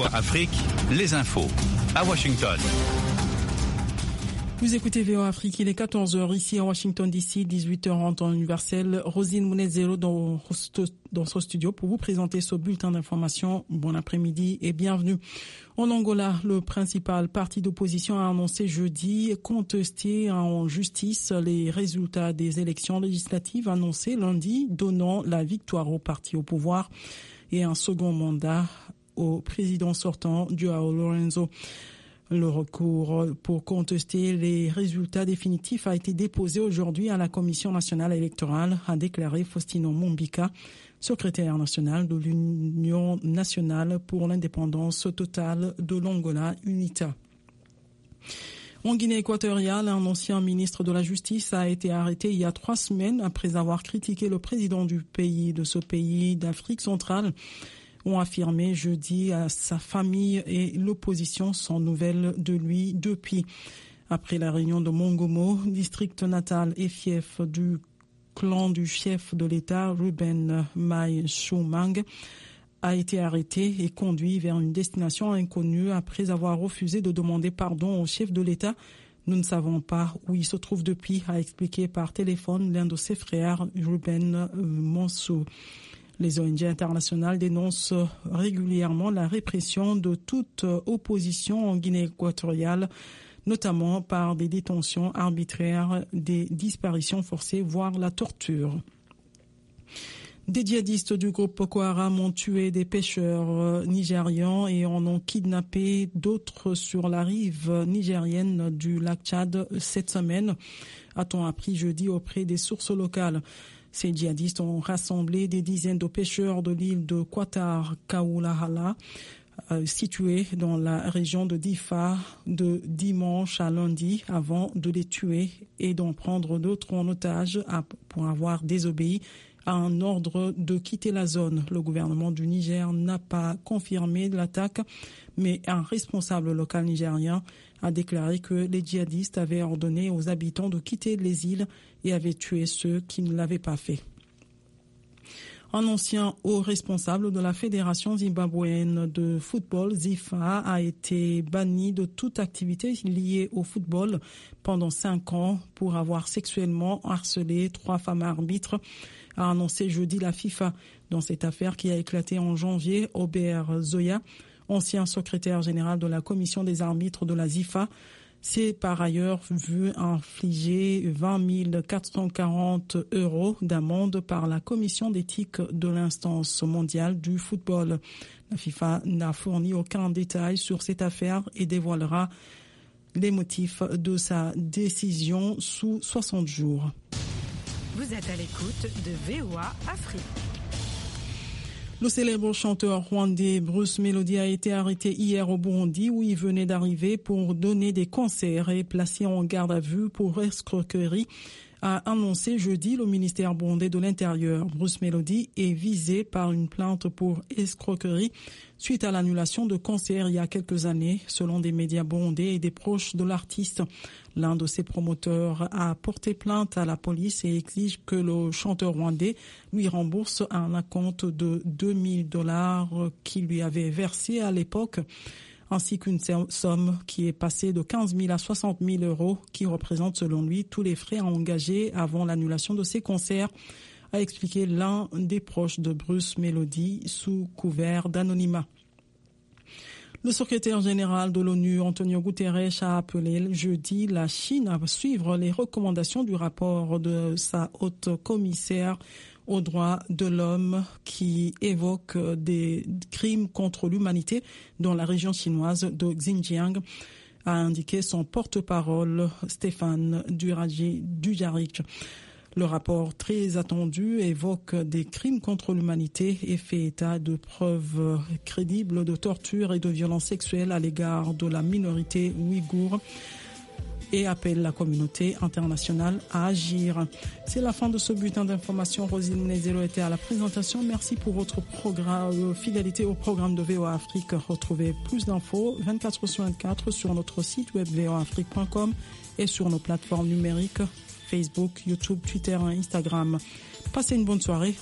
Afrique, les infos. À Washington. Vous écoutez VOA Afrique, il est 14h ici à Washington DC, 18h en temps universel. Rosine Mounezero dans ce studio pour vous présenter ce bulletin d'information. Bon après-midi et bienvenue. En Angola, le principal parti d'opposition a annoncé jeudi contester en justice les résultats des élections législatives annoncées lundi, donnant la victoire au parti au pouvoir et un second mandat au président sortant, João Lourenço. Le recours pour contester les résultats définitifs a été déposé aujourd'hui à la Commission nationale électorale, a déclaré Faustino Mumbika, secrétaire national de l'Union nationale pour l'indépendance totale de l'Angola, UNITA. En Guinée équatoriale, un ancien ministre de la Justice a été arrêté il y a 3 semaines après avoir critiqué le président de ce pays d'Afrique centrale. Ont affirmé jeudi à sa famille et l'opposition sans nouvelles de lui depuis. Après la réunion de Mongomo, district natal et fief du clan du chef de l'État, Ruben Mai Choumang, a été arrêté et conduit vers une destination inconnue après avoir refusé de demander pardon au chef de l'État. Nous ne savons pas où il se trouve depuis, a expliqué par téléphone l'un de ses frères, Ruben Monsou. Les ONG internationales dénoncent régulièrement la répression de toute opposition en Guinée équatoriale, notamment par des détentions arbitraires, des disparitions forcées, voire la torture. Des djihadistes du groupe Boko Haram ont tué des pêcheurs nigérians et en ont kidnappé d'autres sur la rive nigérienne du lac Tchad cette semaine, a-t-on appris jeudi auprès des sources locales. Ces djihadistes ont rassemblé des dizaines de pêcheurs de l'île de Kwatar Kaoulahala, située dans la région de Difa, de dimanche à lundi, avant de les tuer et d'en prendre d'autres en otage pour avoir désobéi à un ordre de quitter la zone. Le gouvernement du Niger n'a pas confirmé l'attaque, mais un responsable local nigérien a déclaré que les djihadistes avaient ordonné aux habitants de quitter les îles et avaient tué ceux qui ne l'avaient pas fait. Un ancien haut responsable de la Fédération zimbabwéenne de football, ZIFA, a été banni de toute activité liée au football pendant 5 ans pour avoir sexuellement harcelé 3 femmes arbitres, a annoncé jeudi la FIFA. Dans cette affaire qui a éclaté en janvier, Aubert Zoya, ancien secrétaire général de la commission des arbitres de la ZIFA, s'est par ailleurs vu infliger 20 440 € d'amende par la commission d'éthique de l'instance mondiale du football. La FIFA n'a fourni aucun détail sur cette affaire et dévoilera les motifs de sa décision sous 60 jours. Vous êtes à l'écoute de VOA Afrique. Le célèbre chanteur rwandais Bruce Melody a été arrêté hier au Burundi où il venait d'arriver pour donner des concerts et placé en garde à vue pour escroquerie, a annoncé jeudi le ministère burundais de l'Intérieur. Bruce Melody est visé par une plainte pour escroquerie suite à l'annulation de concerts il y a quelques années, selon des médias burundais et des proches de l'artiste. L'un de ses promoteurs a porté plainte à la police et exige que le chanteur rwandais lui rembourse un acompte de $2000 qu'il lui avait versé à l'époque, ainsi qu'une somme qui est passée de 15 000 à 60 000 € qui représente selon lui tous les frais engagés avant l'annulation de ses concerts, a expliqué l'un des proches de Bruce Melody sous couvert d'anonymat. Le secrétaire général de l'ONU, Antonio Guterres, a appelé jeudi la Chine à suivre les recommandations du rapport de sa haute commissaire aux droits de l'homme qui évoque des crimes contre l'humanité dans la région chinoise de Xinjiang, a indiqué son porte-parole Stéphane Dujarric. Le rapport très attendu évoque des crimes contre l'humanité et fait état de preuves crédibles de torture et de violences sexuelles à l'égard de la minorité ouïghour et appelle la communauté internationale à agir. C'est la fin de ce bulletin d'information. Rosine Mounezero était à la présentation. Merci pour votre fidélité au programme de VOA Afrique. Retrouvez plus d'infos 24/24 sur notre site web voaafrique.com et sur nos plateformes numériques Facebook, YouTube, Twitter et Instagram. Passez une bonne soirée.